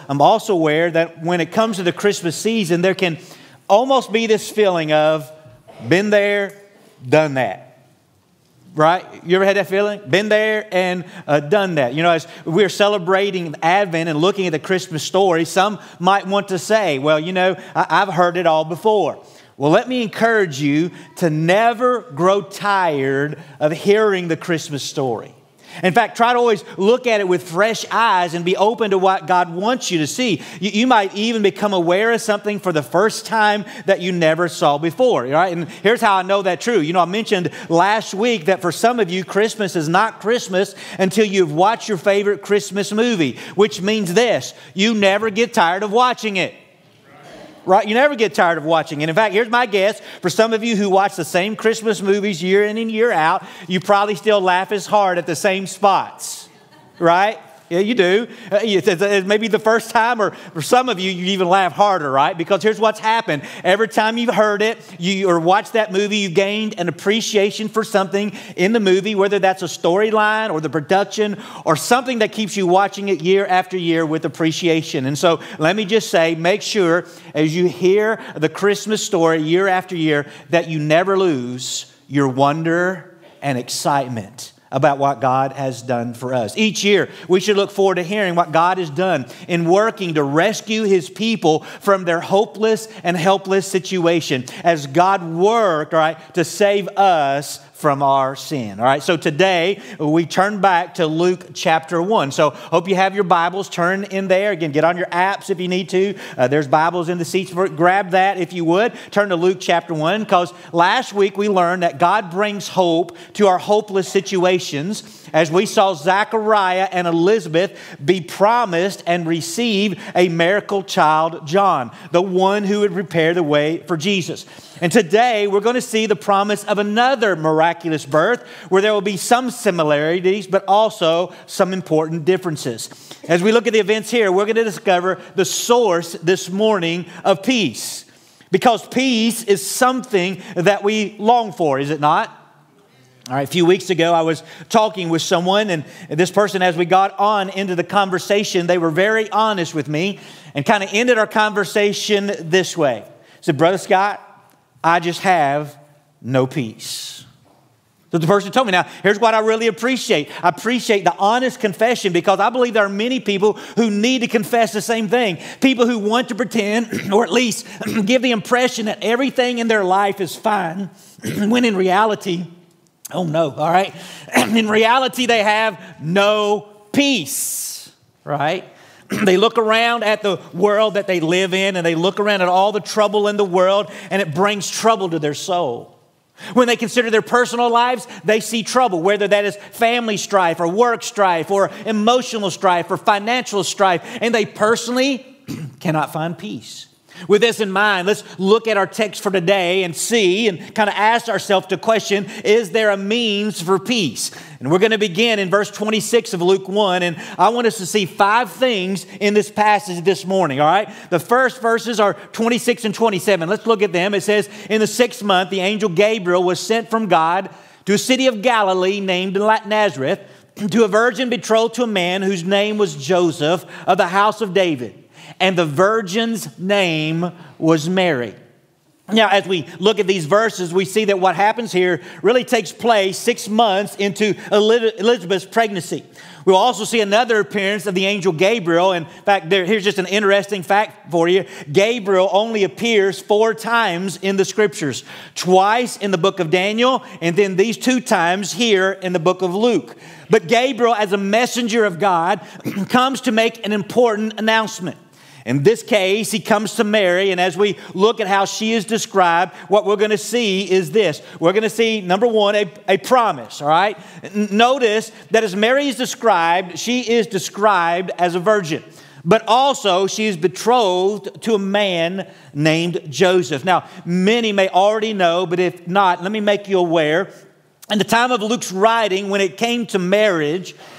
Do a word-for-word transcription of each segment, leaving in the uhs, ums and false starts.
I'm also aware that when it comes to the Christmas season, there can almost be this feeling of, been there, done that. Right? You ever had that feeling? Been there and uh, done that. You know, as we're celebrating Advent and looking at the Christmas story, some might want to say, well, you know, I- I've heard it all before. Well, let me encourage you to never grow tired of hearing the Christmas story. In fact, try to always look at it with fresh eyes and be open to what God wants you to see. You, you might even become aware of something for the first time that you never saw before, right? And here's how I know that's true. You know, I mentioned last week that for some of you, Christmas is not Christmas until you've watched your favorite Christmas movie, which means this: you never get tired of watching it. Right? You never get tired of watching it. In fact, here's my guess. For some of you who watch the same Christmas movies year in and year out, you probably still laugh as hard at the same spots. Right? Yeah, you do. Uh, it's maybe the first time, or for some of you, you even laugh harder, right? Because here's what's happened. Every time you've heard it, you or watched that movie, you've gained an appreciation for something in the movie, whether that's a storyline or the production or something that keeps you watching it year after year with appreciation. And so let me just say, make sure as you hear the Christmas story year after year that you never lose your wonder and excitement about what God has done for us. Each year, we should look forward to hearing what God has done in working to rescue His people from their hopeless and helpless situation as God worked, all right, to save us from our sin. All right, so today we turn back to Luke chapter one. So hope you have your Bibles. Turn in there. Again, get on your apps if you need to. Uh, there's Bibles in the seats for it. Grab that if you would. Turn to Luke chapter one, because last week we learned that God brings hope to our hopeless situations as we saw Zachariah and Elizabeth be promised and receive a miracle child, John, the one who would prepare the way for Jesus. And today we're going to see the promise of another miraculous birth where there will be some similarities but also some important differences. As we look at the events here, we're going to discover the source this morning of peace. Because peace is something that we long for, is it not? All right, a few weeks ago, I was talking with someone, and this person, as we got on into the conversation, they were very honest with me and kind of ended our conversation this way. I said, Brother Scott, I just have no peace. So the person told me, now, here's what I really appreciate. I appreciate the honest confession, because I believe there are many people who need to confess the same thing. People who want to pretend, or at least give the impression that everything in their life is fine, when in reality, oh no, all right? In reality, they have no peace, right? They look around at the world that they live in, and they look around at all the trouble in the world, and it brings trouble to their soul. When they consider their personal lives, they see trouble, whether that is family strife or work strife or emotional strife or financial strife, and they personally cannot find peace. With this in mind, let's look at our text for today and see and kind of ask ourselves the question, is there a means for peace? And we're going to begin in verse twenty-six of Luke one, and I want us to see five things in this passage this morning, all right? The first verses are twenty-six and twenty-seven. Let's look at them. It says, in the sixth month, the angel Gabriel was sent from God to a city of Galilee named Nazareth, to a virgin betrothed to a man whose name was Joseph of the house of David. And the virgin's name was Mary. Now, as we look at these verses, we see that what happens here really takes place six months into Elizabeth's pregnancy. We'll also see another appearance of the angel Gabriel. In fact, there, here's just an interesting fact for you. Gabriel only appears four times in the scriptures. Twice in the book of Daniel, and then these two times here in the book of Luke. But Gabriel, as a messenger of God, comes to make an important announcement. In this case, he comes to Mary, and as we look at how she is described, what we're going to see is this. We're going to see, number one, a, a promise, all right? Notice that as Mary is described, she is described as a virgin. But also, she is betrothed to a man named Joseph. Now, many may already know, but if not, let me make you aware. In the time of Luke's writing, when it came to marriage,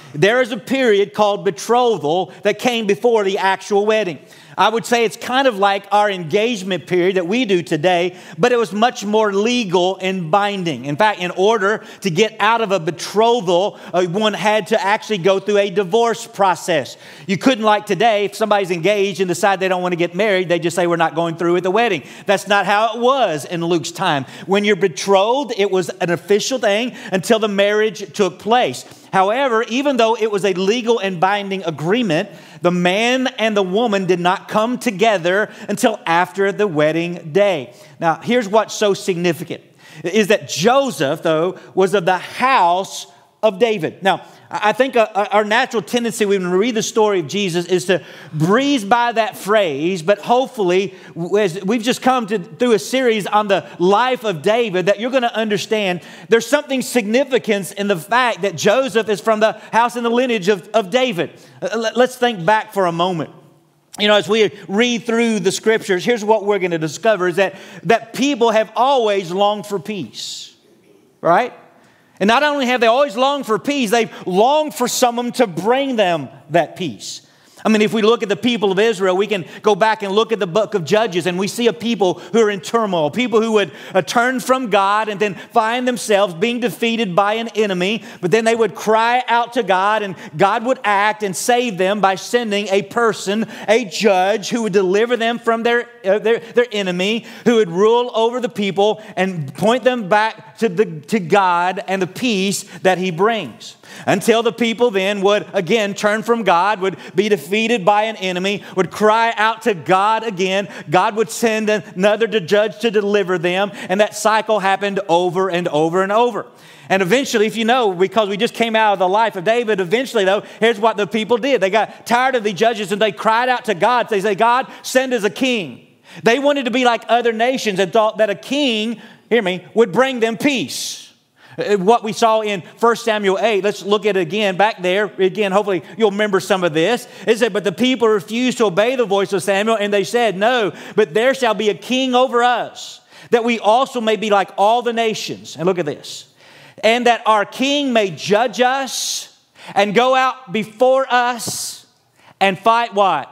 there is a period called betrothal that came before the actual wedding. I would say it's kind of like our engagement period that we do today, but it was much more legal and binding. In fact, in order to get out of a betrothal, uh, one had to actually go through a divorce process. You couldn't, like today, if somebody's engaged and decide they don't want to get married, they just say, we're not going through with the wedding. That's not how it was in Luke's time. When you're betrothed, it was an official thing until the marriage took place. However, even though it was a legal and binding agreement, the man and the woman did not come together until after the wedding day. Now, here's what's so significant, is that Joseph, though, was of the house of David. Now, I think our natural tendency when we read the story of Jesus is to breeze by that phrase, but hopefully, as we've just come to, through a series on the life of David, that you're going to understand there's something significant in the fact that Joseph is from the house and the lineage of, of David. Let's think back for a moment. You know, as we read through the scriptures, here's what we're going to discover is that, that people have always longed for peace, right? And not only have they always longed for peace, they've longed for someone to bring them that peace. I mean, if we look at the people of Israel, we can go back and look at the book of Judges, and we see a people who are in turmoil, people who would uh, turn from God and then find themselves being defeated by an enemy, but then they would cry out to God, and God would act and save them by sending a person, a judge, who would deliver them from their, uh, their, their enemy, who would rule over the people and point them back to, the, to God and the peace that He brings. Until the people then would again turn from God, would be defeated by an enemy, would cry out to God again. God would send another judge to deliver them. And that cycle happened over and over and over. And eventually, if you know, because we just came out of the life of David, eventually though, here's what the people did. They got tired of the judges and they cried out to God. They say, God, send us a king. They wanted to be like other nations and thought that a king, hear me, would bring them peace. What we saw in First Samuel eight, let's look at it again back there. Again, hopefully you'll remember some of this. It said, but the people refused to obey the voice of Samuel, and they said, no, but there shall be a king over us, that we also may be like all the nations. And look at this. And that our king may judge us and go out before us and fight what?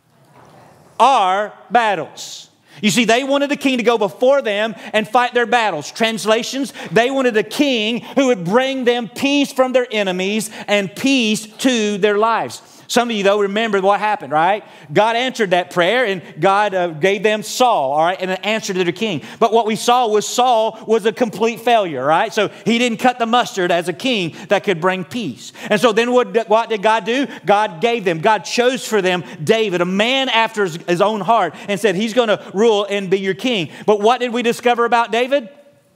Our battles. You see, they wanted a king to go before them and fight their battles. Translations, they wanted a king who would bring them peace from their enemies and peace to their lives. Some of you, though, remember what happened, right? God answered that prayer, and God uh, gave them Saul, all right, and an answer to their king. But what we saw was Saul was a complete failure, right? So he didn't cut the mustard as a king that could bring peace. And so then what, what did God do? God gave them, God chose for them David, a man after his, his own heart, and said he's going to rule and be your king. But what did we discover about David?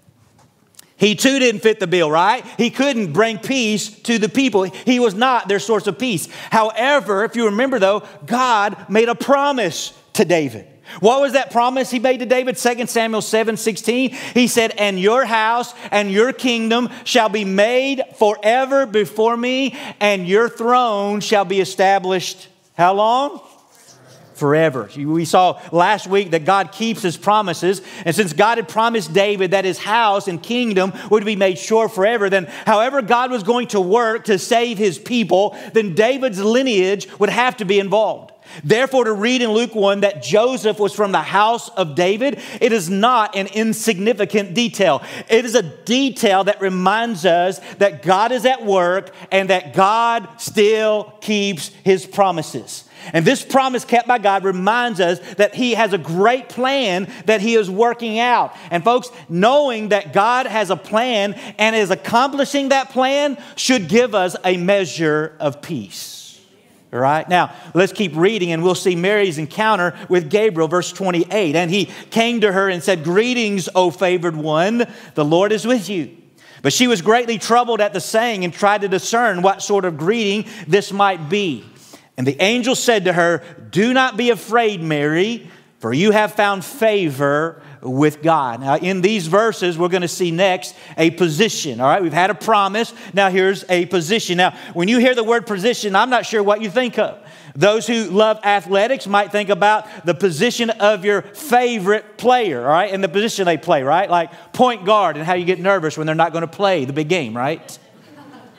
He too didn't fit the bill, right? He couldn't bring peace to the people. He was not their source of peace. However, if you remember though, God made a promise to David. What was that promise He made to David? Second Samuel seven sixteen. He said, and your house and your kingdom shall be made forever before me, and your throne shall be established. How long? Forever. We saw last week that God keeps His promises. And since God had promised David that his house and kingdom would be made sure forever, then however God was going to work to save His people, then David's lineage would have to be involved. Therefore, to read in Luke one that Joseph was from the house of David, it is not an insignificant detail. It is a detail that reminds us that God is at work and that God still keeps His promises. And this promise kept by God reminds us that He has a great plan that He is working out. And folks, knowing that God has a plan and is accomplishing that plan should give us a measure of peace. All right, now let's keep reading and we'll see Mary's encounter with Gabriel, verse twenty-eight. And he came to her and said, greetings, O favored one, the Lord is with you. But she was greatly troubled at the saying and tried to discern what sort of greeting this might be. And the angel said to her, do not be afraid, Mary, for you have found favor with God. Now, in these verses, we're going to see next a position. All right, we've had a promise. Now, here's a position. Now, when you hear the word position, I'm not sure what you think of. Those who love athletics might think about the position of your favorite player, all right, and the position they play, right? Like point guard and how you get nervous when they're not going to play the big game, right?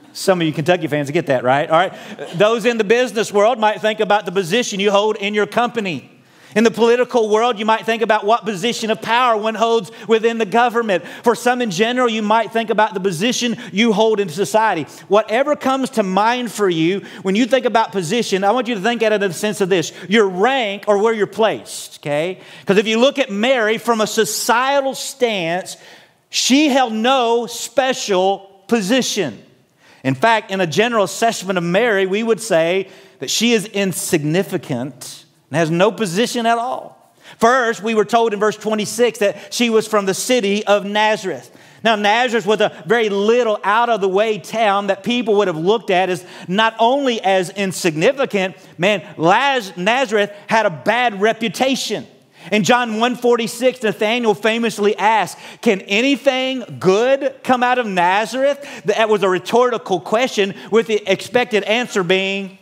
Some of you Kentucky fans get that, right? All right. Those in the business world might think about the position you hold in your company. In the political world, you might think about what position of power one holds within the government. For some in general, you might think about the position you hold in society. Whatever comes to mind for you when you think about position, I want you to think at it in the sense of this: your rank or where you're placed, okay? Because if you look at Mary from a societal stance, she held no special position. In fact, in a general assessment of Mary, we would say that she is insignificant and has no position at all. First, we were told in verse twenty-six that she was from the city of Nazareth. Now, Nazareth was a very little out-of-the-way town that people would have looked at as not only as insignificant, man, Laz- Nazareth had a bad reputation. In John one forty-six, Nathanael famously asked, "Can anything good come out of Nazareth?" That was a rhetorical question with the expected answer being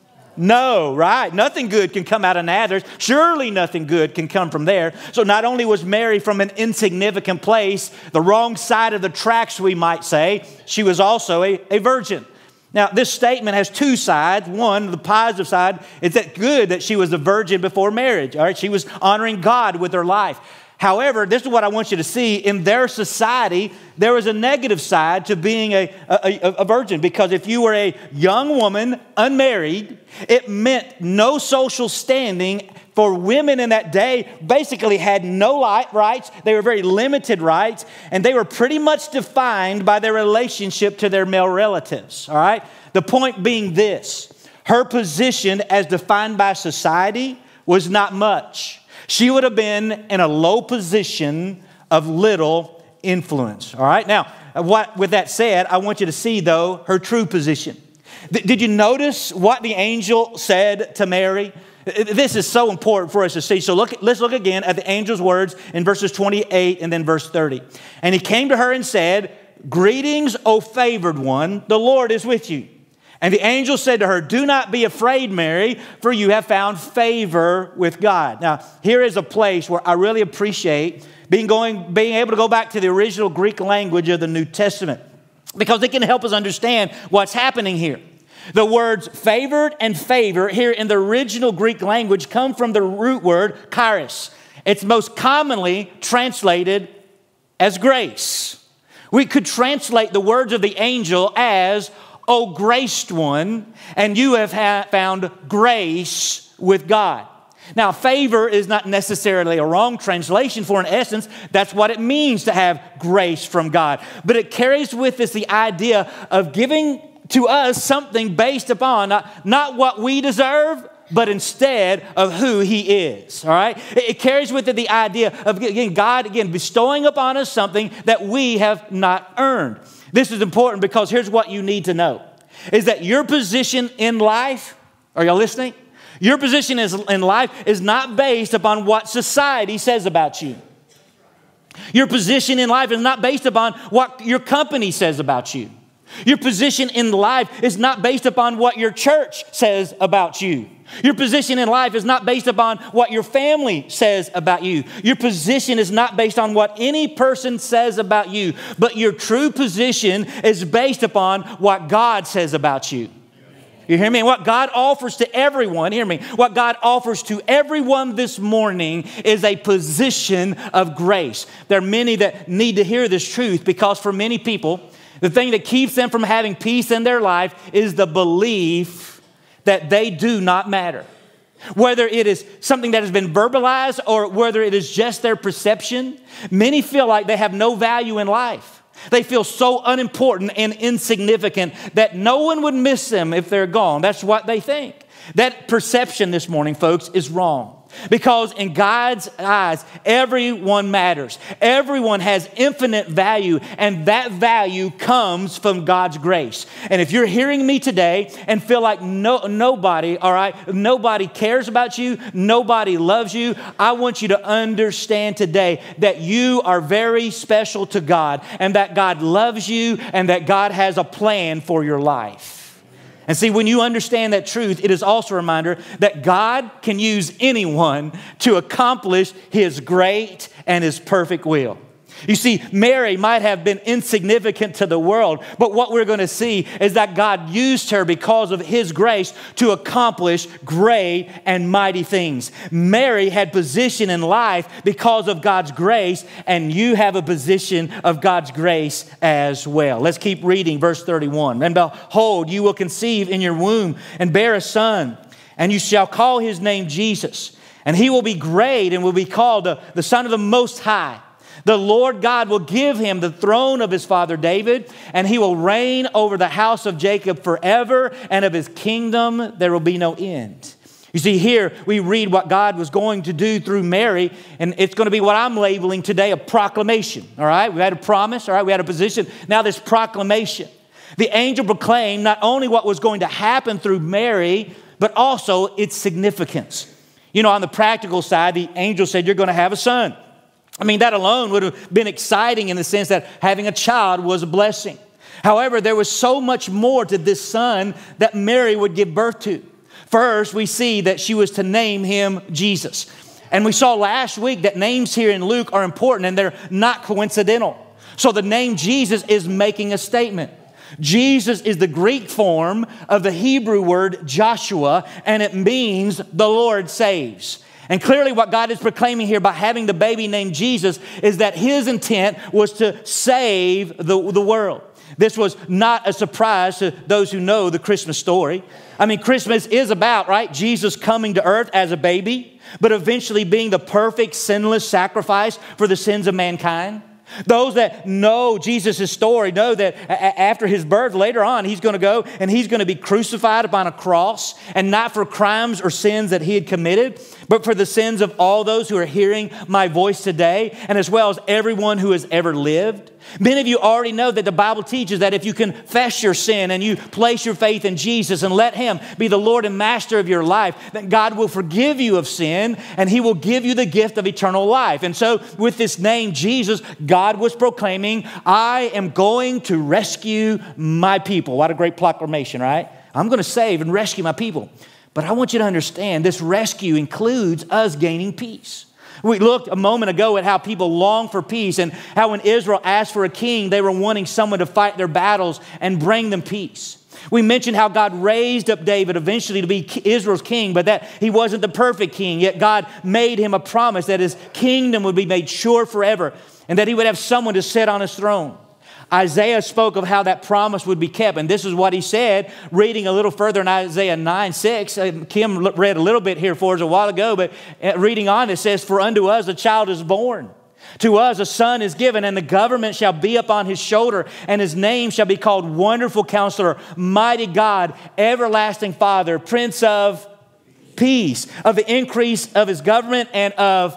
no, right? Nothing good can come out of Nazareth. Surely nothing good can come from there. So not only was Mary from an insignificant place, the wrong side of the tracks, we might say, she was also a, a virgin. Now, this statement has two sides. One, the positive side, is that good that she was a virgin before marriage. All right, she was honoring God with her life. However, this is what I want you to see. In their society, there was a negative side to being a, a, a virgin, because if you were a young woman, unmarried, it meant no social standing. For women in that day, basically had no rights. They were very limited rights, and they were pretty much defined by their relationship to their male relatives, all right? The point being this: her position as defined by society was not much. She would have been in a low position of little influence, all right? Now, what, with that said, I want you to see, though, her true position. Th- did you notice what the angel said to Mary? This is so important for us to see. So look, let's look again at the angel's words in verses twenty-eight and then verse thirty. And he came to her and said, "Greetings, O favored one, the Lord is with you." And the angel said to her, "Do not be afraid, Mary, for you have found favor with God." Now, here is a place where I really appreciate being going, being able to go back to the original Greek language of the New Testament, because it can help us understand what's happening here. The words favored and favor here in the original Greek language come from the root word charis. It's most commonly translated as grace. We could translate the words of the angel as, "O graced one, and you have ha- found grace with God." Now, favor is not necessarily a wrong translation, for in essence, that's what it means to have grace from God. But it carries with us the idea of giving to us something based upon not, not what we deserve, but instead of who He is, all right? It, it carries with it the idea of, again, God, again, bestowing upon us something that we have not earned. This is important because here's what you need to know, is that your position in life, are y'all listening? Your position is, in life is not based upon what society says about you. Your position in life is not based upon what your company says about you. Your position in life is not based upon what your church says about you. Your position in life is not based upon what your family says about you. Your position is not based on what any person says about you, but your true position is based upon what God says about you. You hear me? And what God offers to everyone, hear me, what God offers to everyone this morning is a position of grace. There are many that need to hear this truth, because for many people, the thing that keeps them from having peace in their life is the belief that they do not matter. Whether it is something that has been verbalized or whether it is just their perception, many feel like they have no value in life. They feel so unimportant and insignificant that no one would miss them if they're gone. That's what they think. That perception this morning, folks, is wrong. Because in God's eyes, everyone matters. Everyone has infinite value, and that value comes from God's grace. And if you're hearing me today and feel like no, nobody, all right, nobody cares about you, nobody loves you, I want you to understand today that you are very special to God, and that God loves you, and that God has a plan for your life. And see, when you understand that truth, it is also a reminder that God can use anyone to accomplish His great and His perfect will. You see, Mary might have been insignificant to the world, but what we're going to see is that God used her because of His grace to accomplish great and mighty things. Mary had position in life because of God's grace, and you have a position of God's grace as well. Let's keep reading verse thirty-one. And behold, you will conceive in your womb and bear a son, and you shall call his name Jesus. And he will be great and will be called the, the Son of the Most High. The Lord God will give him the throne of his father David, and he will reign over the house of Jacob forever, and of his kingdom there will be no end. You see, here we read what God was going to do through Mary, and it's going to be what I'm labeling today a proclamation. All right, we had a promise, all right, we had a position. Now this proclamation. The angel proclaimed not only what was going to happen through Mary, but also its significance. You know, on the practical side, the angel said, you're going to have a son. I mean, that alone would have been exciting in the sense that having a child was a blessing. However, there was so much more to this son that Mary would give birth to. First, we see that she was to name him Jesus. And we saw last week that names here in Luke are important and they're not coincidental. So the name Jesus is making a statement. Jesus is the Greek form of the Hebrew word Joshua, and it means the Lord saves. And clearly what God is proclaiming here by having the baby named Jesus is that His intent was to save the, the world. This was not a surprise to those who know the Christmas story. I mean, Christmas is about, right, Jesus coming to earth as a baby, but eventually being the perfect, sinless sacrifice for the sins of mankind. Those that know Jesus' story know that after His birth, later on, He's going to go and He's going to be crucified upon a cross, and not for crimes or sins that He had committed, but for the sins of all those who are hearing my voice today, and as well as everyone who has ever lived. Many of you already know that the Bible teaches that if you confess your sin and you place your faith in Jesus and let Him be the Lord and Master of your life, that God will forgive you of sin and He will give you the gift of eternal life. And so with this name, Jesus, God was proclaiming, I am going to rescue my people. What a great proclamation, right? I'm going to save and rescue my people. But I want you to understand this rescue includes us gaining peace. We looked a moment ago at how people long for peace and how when Israel asked for a king, they were wanting someone to fight their battles and bring them peace. We mentioned how God raised up David eventually to be Israel's king, but that he wasn't the perfect king. Yet God made him a promise that his kingdom would be made sure forever and that he would have someone to sit on his throne. Isaiah spoke of how that promise would be kept, and this is what he said, reading a little further in Isaiah nine six. Kim read a little bit here for us a while ago, but reading on it says, for unto us a child is born, to us a son is given, and the government shall be upon his shoulder, and his name shall be called Wonderful Counselor, Mighty God, Everlasting Father, Prince of Peace. Of the increase of his government and of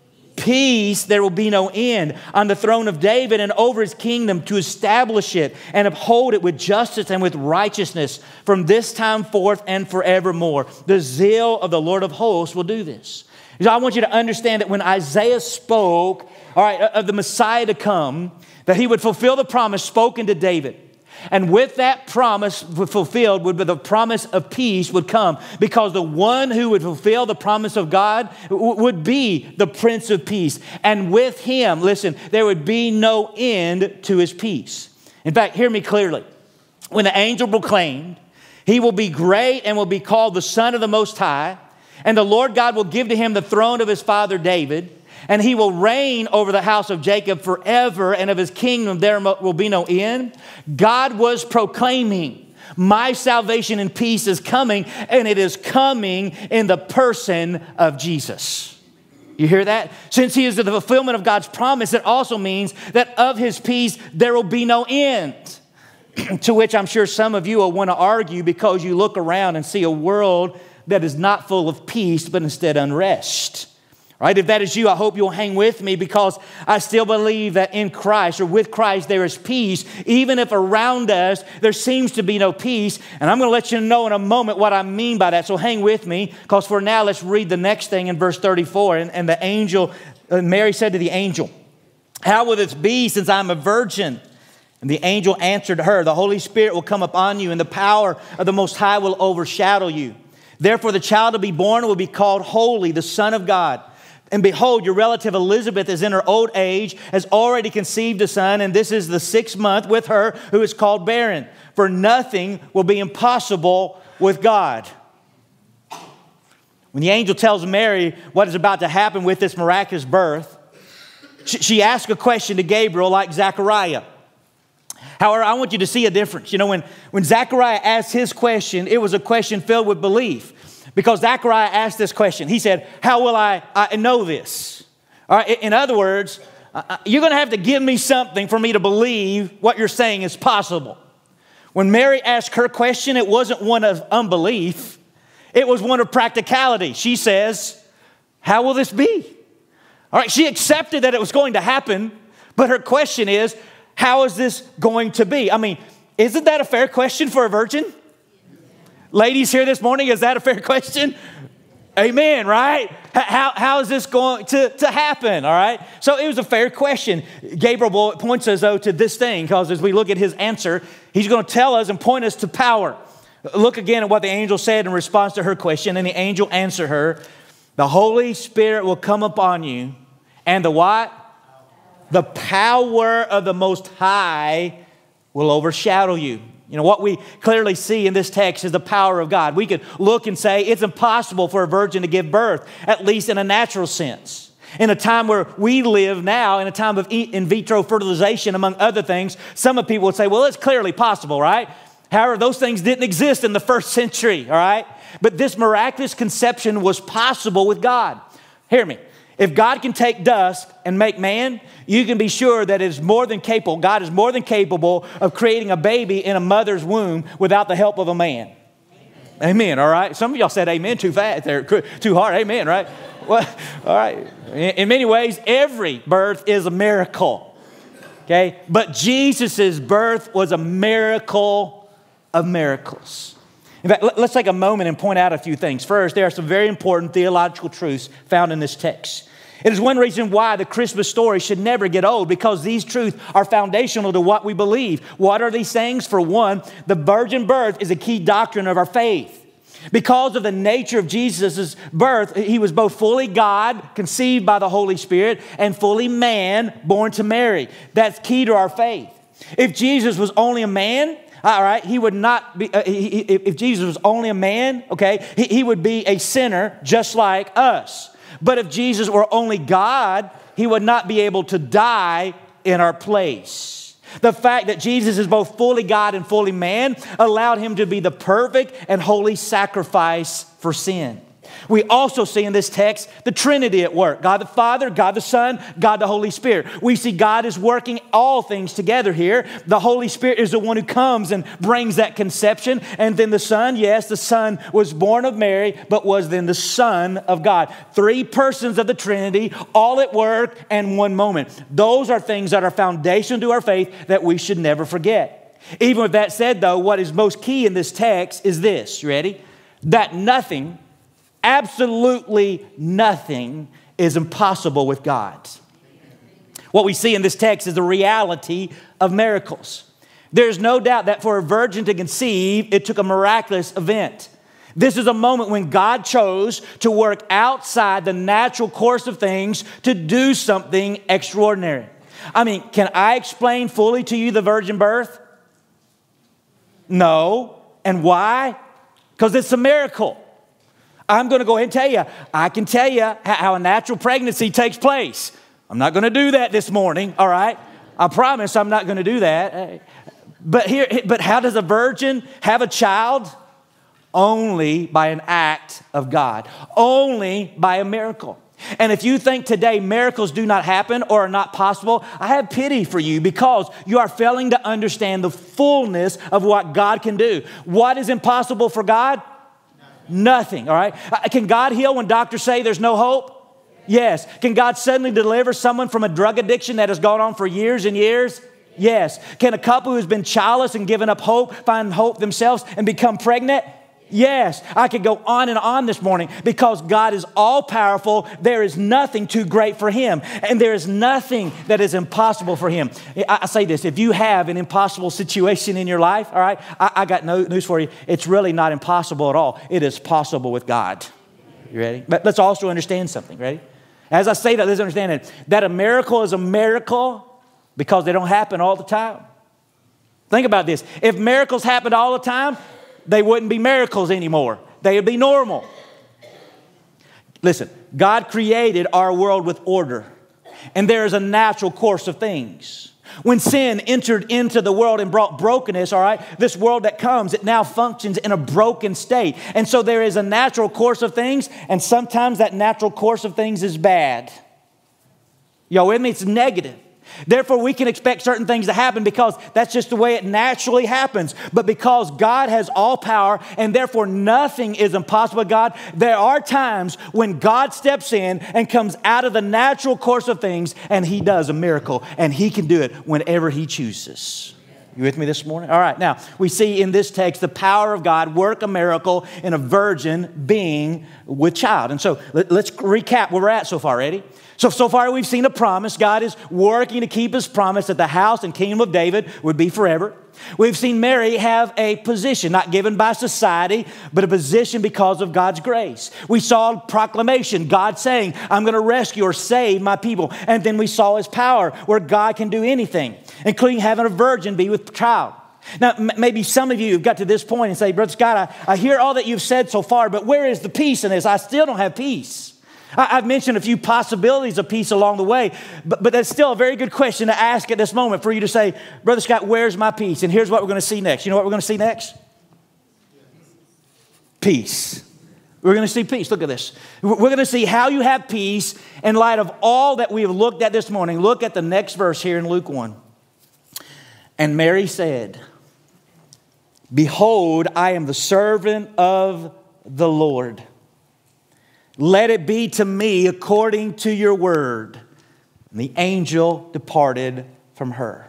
peace there will be no end on the throne of David and over his kingdom, to establish it and uphold it with justice and with righteousness from this time forth and forevermore. The zeal of the Lord of hosts will do this. So I want you to understand that when Isaiah spoke, all right, of the Messiah to come, that he would fulfill the promise spoken to David. And with that promise fulfilled would be the promise of peace would come, because the one who would fulfill the promise of God would be the Prince of Peace. And with him, listen, there would be no end to his peace. In fact, hear me clearly. When the angel proclaimed, he will be great and will be called the Son of the Most High, and the Lord God will give to him the throne of his father David, and he will reign over the house of Jacob forever, and of his kingdom there will be no end. God was proclaiming, my salvation and peace is coming, and it is coming in the person of Jesus. You hear that? Since he is the fulfillment of God's promise, it also means that of his peace there will be no end. To which I'm sure some of you will want to argue, because you look around and see a world that is not full of peace, but instead unrest. Right? If that is you, I hope you'll hang with me, because I still believe that in Christ, or with Christ, there is peace, even if around us there seems to be no peace. And I'm going to let you know in a moment what I mean by that. So hang with me, because for now, let's read the next thing in verse thirty-four. And, and the angel, uh, Mary said to the angel, how will this be, since I'm a virgin? And the angel answered her, the Holy Spirit will come upon you, and the power of the Most High will overshadow you. Therefore, the child to be born will be called Holy, the Son of God. And behold, your relative Elizabeth is in her old age, has already conceived a son, and this is the sixth month with her who is called barren. For nothing will be impossible with God. When the angel tells Mary what is about to happen with this miraculous birth, she asks a question to Gabriel like Zechariah. However, I want you to see a difference. You know, when, when Zechariah asked his question, it was a question filled with belief. Because Zechariah asked this question. He said, how will I, I know this? All right, in other words, uh, you're going to have to give me something for me to believe what you're saying is possible. When Mary asked her question, it wasn't one of unbelief. It was one of practicality. She says, how will this be? All right, she accepted that it was going to happen, but her question is, how is this going to be? I mean, isn't that a fair question for a virgin? Ladies here this morning, is that a fair question? Amen, right? How, how is this going to, to happen, all right? So it was a fair question. Gabriel points us, though, to this thing, because as we look at his answer, he's going to tell us and point us to power. Look again at what the angel said in response to her question, and the angel answered her, the Holy Spirit will come upon you, and the what? The power of the Most High will overshadow you. You know, what we clearly see in this text is the power of God. We could look and say it's impossible for a virgin to give birth, at least in a natural sense. In a time where we live now, in a time of in vitro fertilization, among other things, some of people would say, well, it's clearly possible, right? However, those things didn't exist in the first century, all right? But this miraculous conception was possible with God. Hear me. If God can take dust and make man, you can be sure that it is more than capable, God is more than capable of creating a baby in a mother's womb without the help of a man. Amen, amen, all right? Some of y'all said amen too fast there, too hard, amen, right? Well, all right. In many ways, every birth is a miracle, okay? But Jesus' birth was a miracle of miracles. In fact, let's take a moment and point out a few things. First, there are some very important theological truths found in this text. It is one reason why the Christmas story should never get old, because these truths are foundational to what we believe. What are these things? For one, the virgin birth is a key doctrine of our faith. Because of the nature of Jesus' birth, he was both fully God, conceived by the Holy Spirit, and fully man, born to Mary. That's key to our faith. If Jesus was only a man, all right, he would not be, uh, he, he, if Jesus was only a man, okay, he, he would be a sinner just like us. But if Jesus were only God, he would not be able to die in our place. The fact that Jesus is both fully God and fully man allowed him to be the perfect and holy sacrifice for sin. We also see in this text the Trinity at work. God the Father, God the Son, God the Holy Spirit. We see God is working all things together here. The Holy Spirit is the one who comes and brings that conception. And then the Son, yes, the Son was born of Mary, but was then the Son of God. Three persons of the Trinity, all at work and one moment. Those are things that are foundational to our faith that we should never forget. Even with that said, though, what is most key in this text is this. You ready? That nothing, absolutely nothing is impossible with God. What we see in this text is the reality of miracles. There's no doubt that for a virgin to conceive, it took a miraculous event. This is a moment when God chose to work outside the natural course of things to do something extraordinary. I mean, can I explain fully to you the virgin birth? No. And why? Because it's a miracle. I'm going to go ahead and tell you, I can tell you how a natural pregnancy takes place. I'm not going to do that this morning, all right? I promise I'm not going to do that. But here, but how does a virgin have a child? Only by an act of God. Only by a miracle. And if you think today miracles do not happen or are not possible, I have pity for you because you are failing to understand the fullness of what God can do. What is impossible for God? Nothing, Nothing all right? Can God heal when doctors say there's no hope? Yes. Can God suddenly deliver someone from a drug addiction that has gone on for years and years? Yes. Can a couple who's been childless and given up hope find hope themselves and become pregnant? Yes. I could go on and on this morning because God is all powerful. There is nothing too great for him. And there is nothing that is impossible for him. I, I say this, if you have an impossible situation in your life, all right, I, I got no news for you. It's really not impossible at all. It is possible with God. You ready? But let's also understand something. Ready? As I say that, let's understand it, that a miracle is a miracle because they don't happen all the time. Think about this. If miracles happened all the time, they wouldn't be miracles anymore. They would be normal. Listen, God created our world with order, and there is a natural course of things. When sin entered into the world and brought brokenness, all right, this world that comes, it now functions in a broken state. And so there is a natural course of things, and sometimes that natural course of things is bad. Y'all with me? It's negative. Therefore, we can expect certain things to happen because that's just the way it naturally happens. But because God has all power and therefore nothing is impossible with God, there are times when God steps in and comes out of the natural course of things and He does a miracle. And He can do it whenever He chooses. You with me this morning? All right. Now, we see in this text the power of God work a miracle in a virgin being with child. And so let, let's recap where we're at so far. Ready? So, so far we've seen a promise. God is working to keep His promise that the house and kingdom of David would be forever. We've seen Mary have a position, not given by society, but a position because of God's grace. We saw proclamation, God saying, I'm going to rescue or save my people. And then we saw His power, where God can do anything, including having a virgin be with child. Now, m- maybe some of you have got to this point and say, Brother Scott, I, I hear all that you've said so far, but where is the peace in this? I still don't have peace. I've mentioned a few possibilities of peace along the way, but, but that's still a very good question to ask at this moment for you to say, Brother Scott, where's my peace? And here's what we're going to see next. You know what we're going to see next? Peace. We're going to see peace. Look at this. We're going to see how you have peace in light of all that we have looked at this morning. Look at the next verse here in Luke one. And Mary said, Behold, I am the servant of the Lord. Let it be to me according to your word. And the angel departed from her.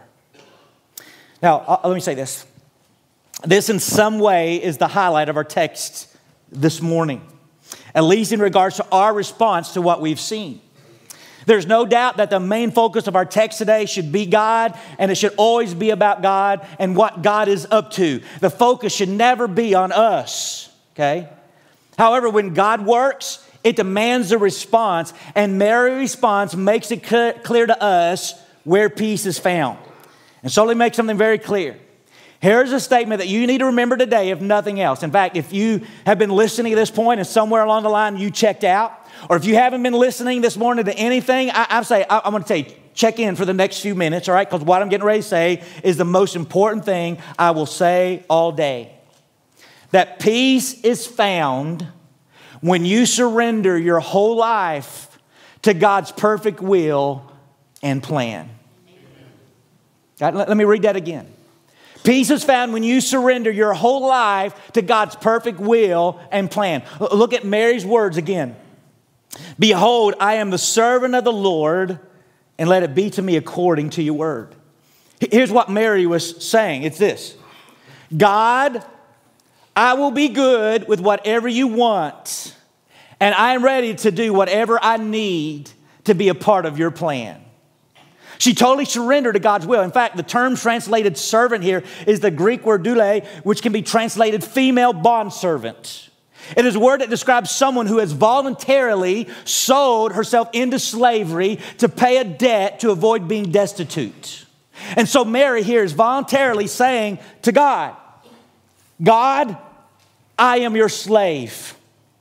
Now, let me say this. This in some way is the highlight of our text this morning, at least in regards to our response to what we've seen. There's no doubt that the main focus of our text today should be God, and it should always be about God and what God is up to. The focus should never be on us, okay? However, when God works, it demands a response, and Mary's response makes it clear to us where peace is found. And so let me make something very clear. Here's a statement that you need to remember today, if nothing else. In fact, if you have been listening at this point and somewhere along the line you checked out, or if you haven't been listening this morning to anything, I, I'm saying I'm going to tell you, check in for the next few minutes, all right? Because what I'm getting ready to say is the most important thing I will say all day. That peace is found when you surrender your whole life to God's perfect will and plan. God, let, let me read that again. Peace is found when you surrender your whole life to God's perfect will and plan. Look at Mary's words again. Behold, I am the servant of the Lord, and let it be to me according to your word. Here's what Mary was saying. It's this. God, I will be good with whatever you want, and I'm ready to do whatever I need to be a part of your plan. She totally surrendered to God's will. In fact, the term translated servant here is the Greek word doule, which can be translated female bondservant. It is a word that describes someone who has voluntarily sold herself into slavery to pay a debt to avoid being destitute. And so Mary here is voluntarily saying to God, God, I am your slave.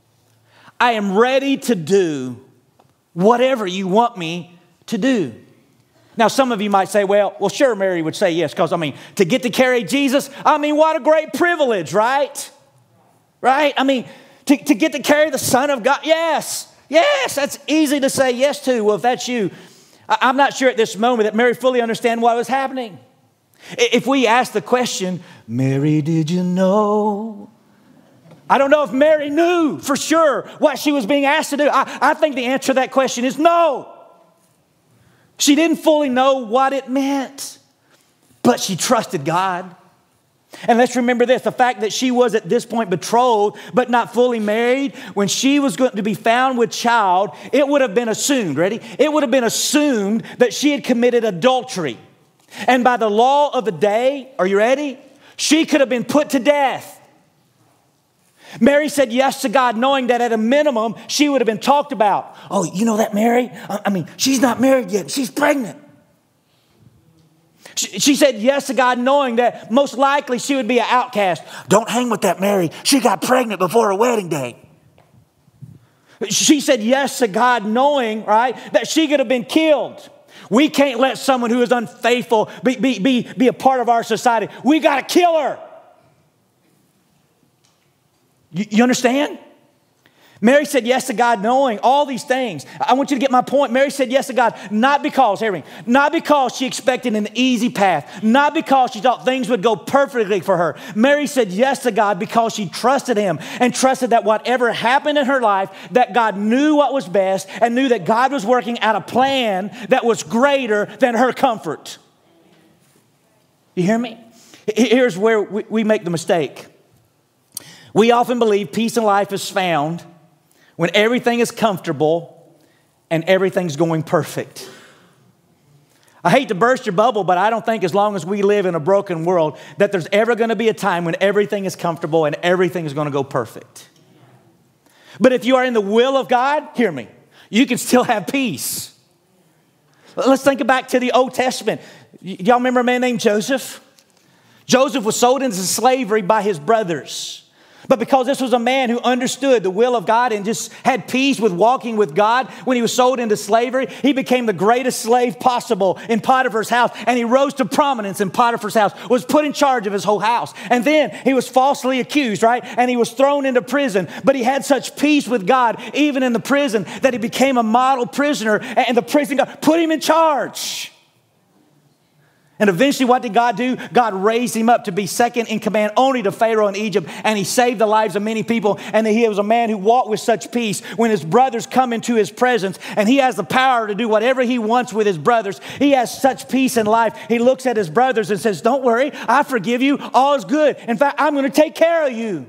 I am ready to do whatever you want me to do. Now, some of you might say, well, well, sure, Mary would say yes, because, I mean, to get to carry Jesus, I mean, what a great privilege, right? Right? I mean, to, to get to carry the Son of God, yes, yes, that's easy to say yes to. Well, if that's you, I, I'm not sure at this moment that Mary fully understood what was happening. If we ask the question, Mary, did you know? I don't know if Mary knew for sure what she was being asked to do. I, I think the answer to that question is no. She didn't fully know what it meant, but she trusted God. And let's remember this, the fact that she was at this point betrothed, but not fully married, when she was going to be found with child, it would have been assumed, ready? It would have been assumed that she had committed adultery. And by the law of the day, are you ready? She could have been put to death. Mary said yes to God, knowing that at a minimum, she would have been talked about. Oh, you know that Mary? I mean, she's not married yet. She's pregnant. She, she said yes to God, knowing that most likely she would be an outcast. Don't hang with that Mary. She got pregnant before her wedding day. She said yes to God, knowing, right, that she could have been killed. We can't let someone who is unfaithful be, be, be, be a part of our society. We got to kill her. You, you understand? Mary said yes to God knowing all these things. I want you to get my point. Mary said yes to God not because, hear me, not because she expected an easy path, not because she thought things would go perfectly for her. Mary said yes to God because she trusted him and trusted that whatever happened in her life, that God knew what was best and knew that God was working out a plan that was greater than her comfort. You hear me? Here's where we make the mistake. We often believe peace in life is found when everything is comfortable and everything's going perfect. I hate to burst your bubble, but I don't think as long as we live in a broken world that there's ever going to be a time when everything is comfortable and everything is going to go perfect. But if you are in the will of God, hear me, you can still have peace. Let's think back to the Old Testament. Y- y'all remember a man named Joseph? Joseph was sold into slavery by his brothers. But because this was a man who understood the will of God and just had peace with walking with God when he was sold into slavery, he became the greatest slave possible in Potiphar's house. And he rose to prominence in Potiphar's house, was put in charge of his whole house. And then he was falsely accused, right? And he was thrown into prison. But he had such peace with God, even in the prison, that he became a model prisoner. And the prison guard put him in charge. And eventually what did God do? God raised him up to be second in command only to Pharaoh in Egypt. And he saved the lives of many people. And he was a man who walked with such peace when his brothers come into his presence. And he has the power to do whatever he wants with his brothers. He has such peace in life. He looks at his brothers and says, don't worry, I forgive you. All is good. In fact, I'm going to take care of you.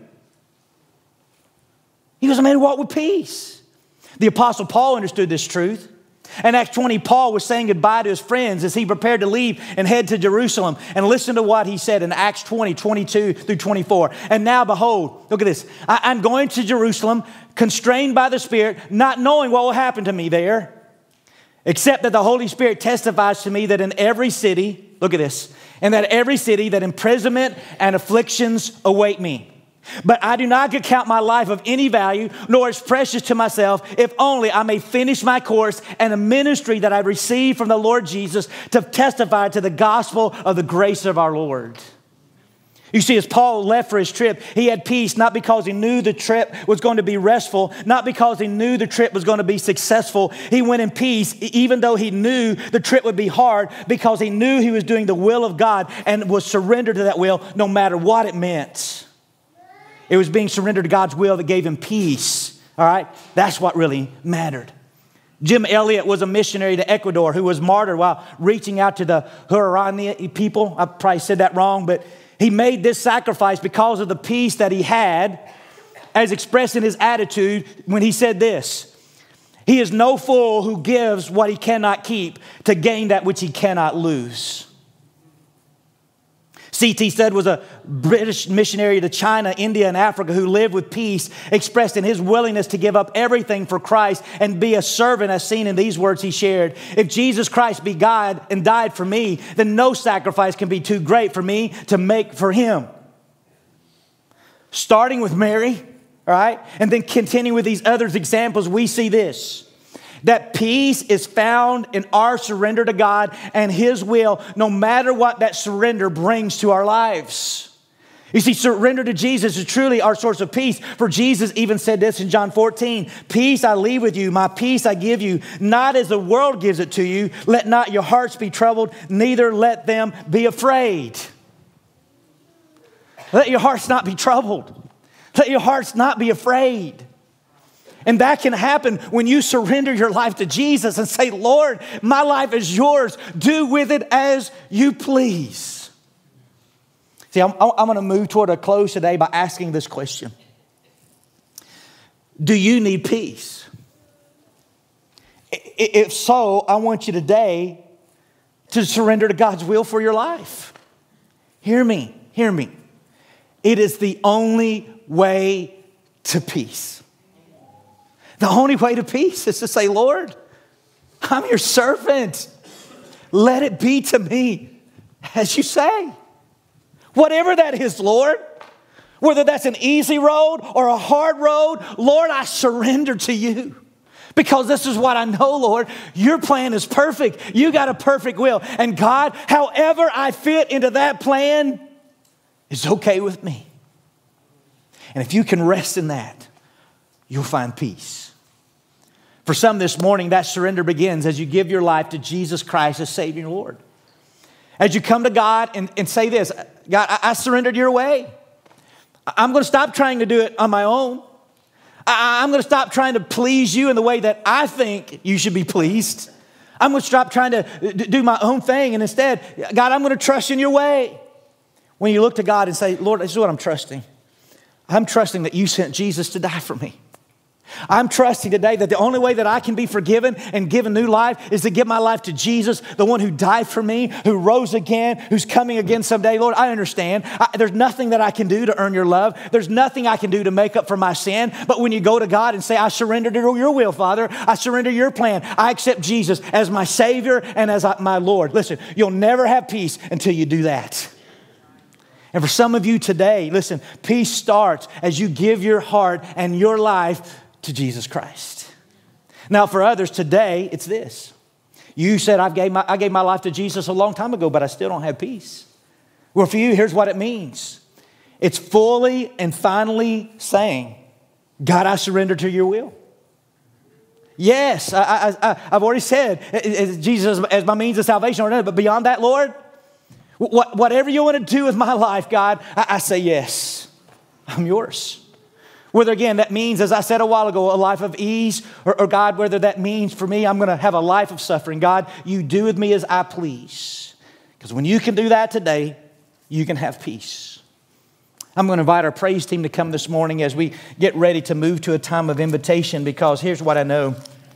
He was a man who walked with peace. The Apostle Paul understood this truth. In Acts twenty, Paul was saying goodbye to his friends as he prepared to leave and head to Jerusalem. And listen to what he said in Acts twenty, twenty-two through twenty-four. And now behold, look at this. I, I'm going to Jerusalem, constrained by the Spirit, not knowing what will happen to me there, except that the Holy Spirit testifies to me that in every city, look at this, and that every city that imprisonment and afflictions await me. But I do not count my life of any value, nor as precious to myself, if only I may finish my course and the ministry that I received from the Lord Jesus to testify to the gospel of the grace of our Lord. You see, as Paul left for his trip, he had peace, not because he knew the trip was going to be restful, not because he knew the trip was going to be successful. He went in peace, even though he knew the trip would be hard, because he knew he was doing the will of God and was surrendered to that will no matter what it meant. It was being surrendered to God's will that gave him peace, all right? That's what really mattered. Jim Elliot was a missionary to Ecuador who was martyred while reaching out to the Huaorani people. I probably said that wrong, but he made this sacrifice because of the peace that he had, as expressed in his attitude when he said this: he is no fool who gives what he cannot keep to gain that which he cannot lose. C T Studd was a British missionary to China, India, and Africa who lived with peace, expressed in his willingness to give up everything for Christ and be a servant, as seen in these words he shared. If Jesus Christ be God and died for me, then no sacrifice can be too great for me to make for him. Starting with Mary, all right, and then continuing with these other examples, we see this: that peace is found in our surrender to God and his will, no matter what that surrender brings to our lives. You see, surrender to Jesus is truly our source of peace. For Jesus even said this in John fourteen, peace I leave with you, my peace I give you, not as the world gives it to you. Let not your hearts be troubled, neither let them be afraid. Let your hearts not be troubled. Let your hearts not be afraid. And that can happen when you surrender your life to Jesus and say, Lord, my life is yours. Do with it as you please. See, I'm, I'm going to move toward a close today by asking this question. Do you need peace? If so, I want you today to surrender to God's will for your life. Hear me, hear me. It is the only way to peace. The only way to peace is to say, Lord, I'm your servant. Let it be to me as you say. Whatever that is, Lord, whether that's an easy road or a hard road, Lord, I surrender to you. Because this is what I know, Lord, your plan is perfect. You got a perfect will. And God, however I fit into that plan is okay with me. And if you can rest in that, you'll find peace. For some this morning, that surrender begins as you give your life to Jesus Christ as Savior and Lord. As you come to God and, and say this, God, I, I surrendered your way. I'm going to stop trying to do it on my own. I, I'm going to stop trying to please you in the way that I think you should be pleased. I'm going to stop trying to do my own thing. And instead, God, I'm going to trust in your way. When you look to God and say, Lord, this is what I'm trusting. I'm trusting that you sent Jesus to die for me. I'm trusting today that the only way that I can be forgiven and given new life is to give my life to Jesus, the one who died for me, who rose again, who's coming again someday. Lord, I understand. I, there's nothing that I can do to earn your love. There's nothing I can do to make up for my sin. But when you go to God and say, I surrender to your will, Father, I surrender your plan. I accept Jesus as my Savior and as my Lord. Listen, you'll never have peace until you do that. And for some of you today, listen, peace starts as you give your heart and your life to Jesus Christ. Now for others today, it's this. You said, I've gave my, I gave my life to Jesus a long time ago, but I still don't have peace. Well, for you, here's what it means. It's fully and finally saying, God, I surrender to your will. Yes, I, I, I, I've already said Jesus as my means of salvation, but beyond that, Lord, what, whatever you want to do with my life, God, I, I say yes. I'm yours. Whether, again, that means, as I said a while ago, a life of ease, or, or God, whether that means for me, I'm going to have a life of suffering. God, you do with me as I please. Because when you can do that today, you can have peace. I'm going to invite our praise team to come this morning as we get ready to move to a time of invitation, because here's what I know.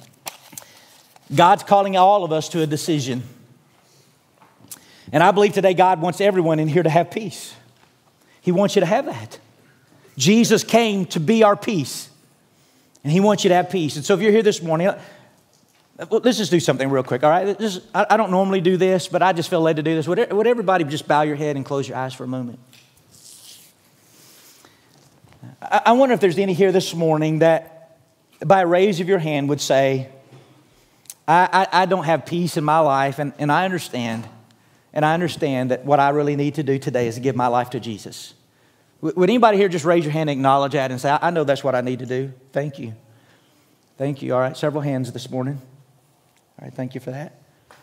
God's calling all of us to a decision. And I believe today God wants everyone in here to have peace. He wants you to have that. Jesus came to be our peace, and he wants you to have peace. And so if you're here this morning, let's just do something real quick, all right? This, I don't normally do this, but I just feel led to do this. Would everybody just bow your head and close your eyes for a moment? I wonder if there's any here this morning that by a raise of your hand would say, I, I, I don't have peace in my life, and, and I understand, and I understand that what I really need to do today is to give my life to Jesus. Would anybody here just raise your hand and acknowledge that and say, I know that's what I need to do? Thank you. Thank you. All right, several hands this morning. All right, thank you for that.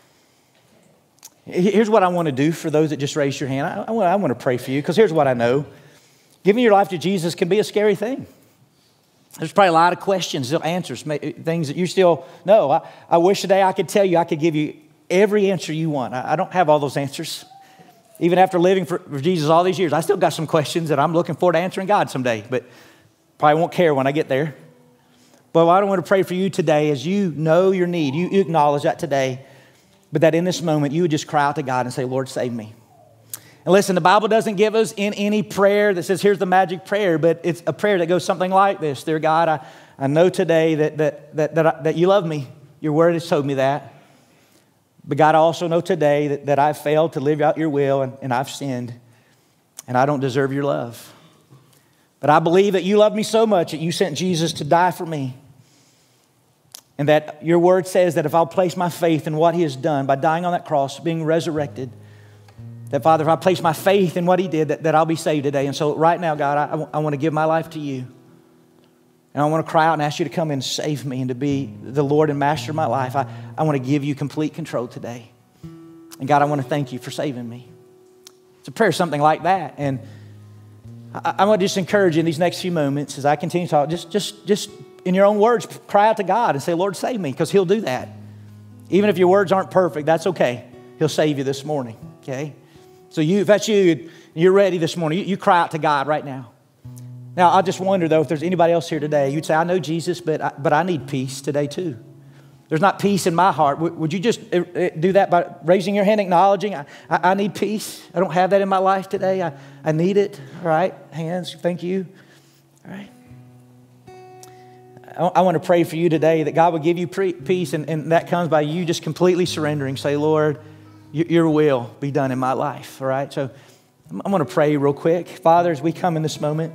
Here's what I want to do for those that just raised your hand. I, I, want, I want to pray for you, because here's what I know. Giving your life to Jesus can be a scary thing. There's probably a lot of questions, still answers, things that you still know. I, I wish today I could tell you, I could give you every answer you want. I, I don't have all those answers. Even after living for, for Jesus all these years, I still got some questions that I'm looking forward to answering God someday, but probably won't care when I get there. But I don't want to pray for you today as you know your need. You, you acknowledge that today, but that in this moment you would just cry out to God and say, Lord, save me. And listen, the Bible doesn't give us in any prayer that says, here's the magic prayer, but it's a prayer that goes something like this. Dear God, I, I know today that, that, that, that, I, that you love me. Your word has told me that. But God, I also know today that, that I've failed to live out your will, and, and I've sinned, and I don't deserve your love. But I believe that you love me so much that you sent Jesus to die for me. And that your word says that if I'll place my faith in what he has done by dying on that cross, being resurrected, that, Father, if I place my faith in what he did, that, that I'll be saved today. And so right now, God, I, I, w- I want to give my life to you. And I want to cry out and ask you to come and save me and to be the Lord and master of my life. I, I want to give you complete control today. And God, I want to thank you for saving me. It's a prayer, something like that. And I, I want to just encourage you in these next few moments as I continue to talk, just, just, just in your own words, cry out to God and say, Lord, save me, because he'll do that. Even if your words aren't perfect, that's okay. He'll save you this morning, okay? So you, if that's you, you're ready this morning, you, you cry out to God right now. Now, I just wonder, though, if there's anybody else here today, you'd say, I know Jesus, but I, but I need peace today, too. There's not peace in my heart. Would, would you just do that by raising your hand, acknowledging, I, I, I need peace. I don't have that in my life today. I, I need it. All right, hands, thank you. All right. I, I want to pray for you today that God will give you pre- peace, and, and that comes by you just completely surrendering. Say, Lord, y- your will be done in my life, all right? So I'm, I'm going to pray real quick. Father, as we come in this moment,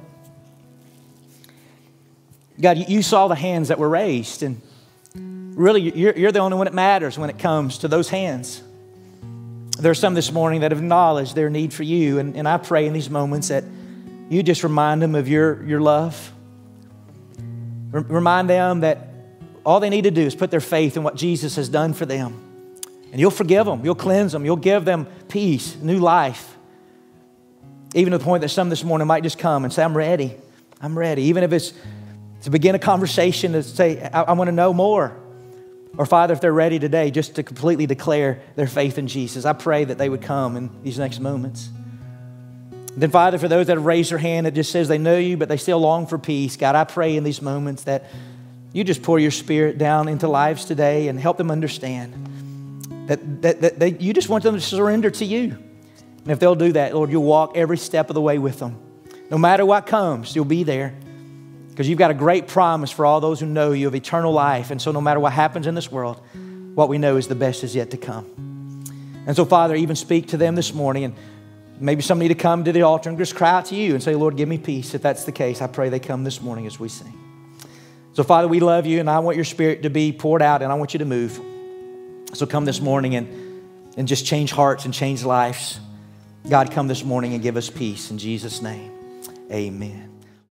God, you, you saw the hands that were raised, and really, you're, you're the only one that matters when it comes to those hands. There are some this morning that have acknowledged their need for you, and, and I pray in these moments that you just remind them of your, your love. R- remind them that all they need to do is put their faith in what Jesus has done for them. And you'll forgive them, you'll cleanse them, you'll give them peace, new life. Even to the point that some this morning might just come and say, I'm ready, I'm ready. Even if it's to begin a conversation to say, I, I want to know more. Or Father, if they're ready today just to completely declare their faith in Jesus, I pray that they would come in these next moments. Then Father, for those that have raised their hand, it just says they know you, but they still long for peace. God, I pray in these moments that you just pour your Spirit down into lives today and help them understand that, that, that they, you just want them to surrender to you. And if they'll do that, Lord, you'll walk every step of the way with them. No matter what comes, you'll be there. Because you've got a great promise for all those who know you of eternal life. And so no matter what happens in this world, what we know is the best is yet to come. And so, Father, even speak to them this morning. And maybe some need to come to the altar and just cry out to you and say, Lord, give me peace. If that's the case, I pray they come this morning as we sing. So, Father, we love you, and I want your Spirit to be poured out, and I want you to move. So come this morning and, and just change hearts and change lives. God, come this morning and give us peace. In Jesus' name, amen.